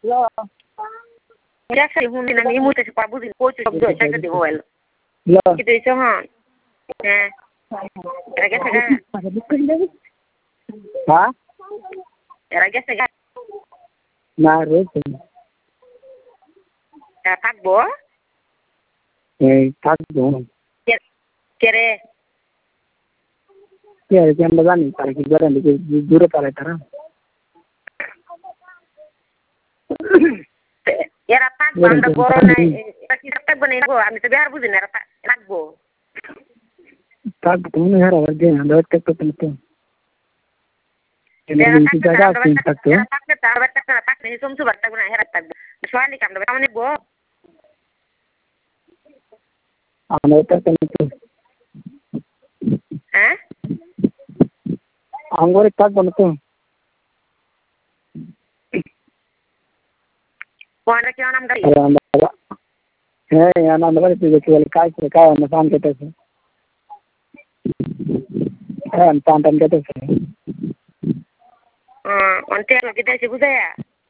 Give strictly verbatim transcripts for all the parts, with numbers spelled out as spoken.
Yaksa hum ni nang imu te pa buzi ko chu do sa de oil. Kita iso ha. Eh. Raga saga. Ha? Raga saga. Na ro. Ta takbo. Eh, takbo. Kere. Kere ke anda jani tare ki garan de dure tare tara. Era takbo anda borona taki takbo nei go ami to biar buzi na takbo. Takbo ni hara wajhe anda takbo tanto. Era takbo jaga tin takbo. Era takbo tarwa takbo takbo ni sum su barta guna hera takbo. Swali kam do tamani go. Anda takbo tanto. Eh? Angore takbo tanto. Kona kya naam dari? है यहाँ नाम लगा तो केवल काय से काय निशान कहते हैं है निशान तन कहते हैं हाँ अंते लगे तो ऐसे बुझाया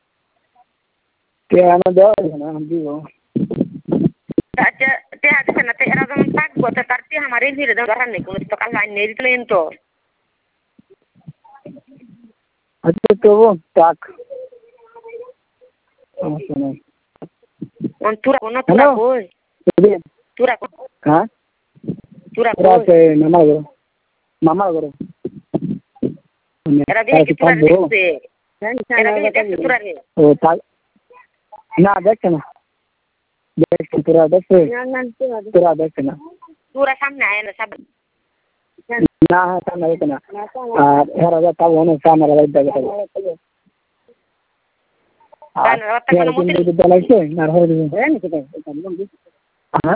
क्या ना दो ना हम भी वो अच्छा ते आज से ना ते era zaman tak buat terti हमारे भी रदा घर नहीं कुछ तो कल लाइन नहीं तो इन तो अच्छा तो वो ताक सुनो on tura kona tura koi tura ko हाँ tura tura koi से मामा करो मामा करो era भी कि tura देखते era भी देखते tura रे ओ ताक ना देख ना देख tura देख tura देख ना tura सामने आया ना सब ना सामने देख ना आ यार अगर तब होने सामने लगा देख kan rata kana mutil kita lagi na ho de eh kita ha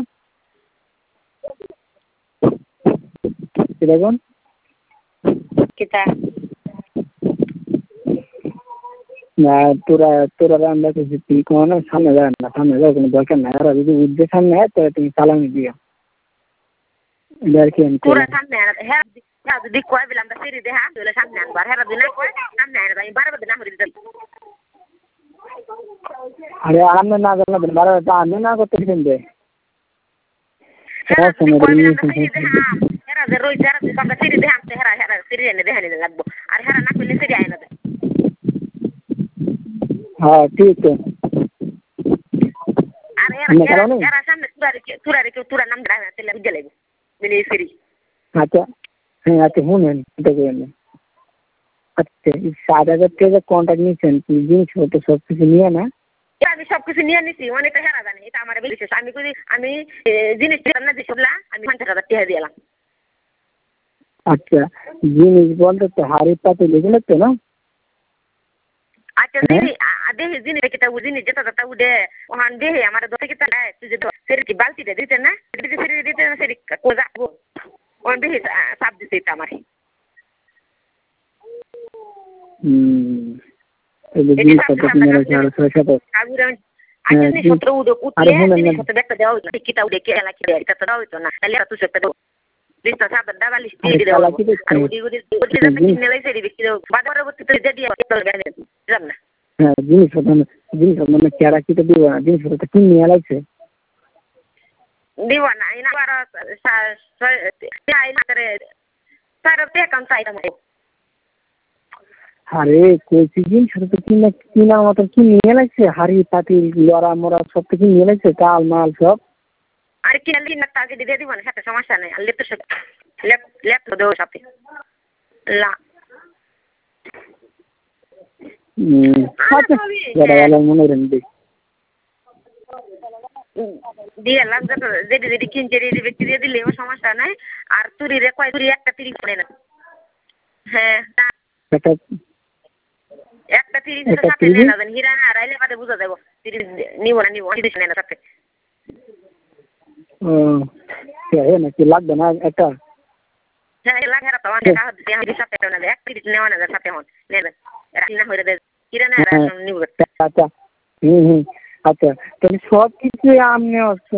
kita kon kita na tura tura anda ke siti kona सामने जा ना सामने जा कोनो दरकार ना यार यदि उद्देश्य सामने है तो तुम सालाम दिया इधर के tura सामने है ya di ko bilang da siri de ha dole सामने an bar hera dina ko सामने an bai bar bidna muri dal अरे आने ना करना दिन बारह बता आने ना को तीन दे hera di ko bilang da siri de ha hera de roi hera di ka siri de ha hera hera siri ne de ha ne lagbo ar hera na ko le siri ayna de हाँ ठीक है ar hera hera सामने tura re tura re tura nam dra te le gele bini siri अच्छा है आते हूँ नहीं देखो नहीं अच्छा इस सादा करके जो कॉन्टैक्ट नहीं चलती जिन छोटे सब कुछ नहीं है ना ya আমি সব কিছু নিয়ে নিছি অনেক হেরা জানি এটা আমার বিশেষ আমি কই আমি জিনিস না দিছলা আমি পঞ্চাশ হাজার টাকা দিলাম अच्छा जिन बोलते तो हारी पाते लेके लगते ना আচ্ছা জিনি আদে জিনি কিটা উজিনি যেটা যেটা উদে ওহান দে আমার দতে কিটা না তুই যে সেরি কি বালতি দে দিতে না দিতে সেরি দিতে না সেরি কোজা ওন দে সাব দিতে এটা আমার হুম এই জিনিস তো মেরে চার ছয় তো কাগুরান আচ্ছা নি সত্র উদে উঠলে জিনি সত্র দেখতে দাও কিটা উদে কে এলা কি এটা তো দাও তো না তাহলে তুই সেটা দাও লিস্ট সাব দাও লিস্ট দিয়ে দাও আর উদি উদি উদি না কিনে লাই সেরি বিক্রি দাও বাজারে বলতে তো দিয়ে দিও গেলে জান না হ্যাঁ জিনিস তো জিনিস তো মানে কেরা কি তো দিব না জিনিস তো কিনে নিয়ে লাগছে দিব না ইনা বার আইনা করে সার তে কাম চাইতা মে আরে কইছি জিনিস তো কিনা কিনা মত কি নিয়ে লাগছে হাড়ি পাতিল লড়া মোড়া সব কিছু নিয়ে লাগছে কাল মাল সব আর কি আলি না তাকে দিয়ে দিব না সাথে সমস্যা নাই আলি তো লেপ লেপ তো দেও সাথে লা হুম আচ্ছা বড় ভালো মনে রেন্দি দিয়ে লাগবে তো যেদি যেদি কিনতে রে ব্যক্তি দিয়ে দিলেও সমস্যা নাই আর তুরি রে কয় তুরি একটা তিরিশ করে না হ্যাঁ একটা একটা তিরিশ এর সাথে নেই না হিরা না রাইলে বাদে বুঝা যাবো তিরিশ নিব না নিব তিরিশ নেই না সাথে ও কে না কি লাগবে না একটা হ্যাঁ লাগে না তো আমাকে কাজ দিতে আমি সাথে না এক তিরিশ নেওয়া না সাথে হন নেবে রান্না হয়ে দে হিরা না নিব আচ্ছা হুম হুম আচ্ছা তাহলে সব কিছু আমনে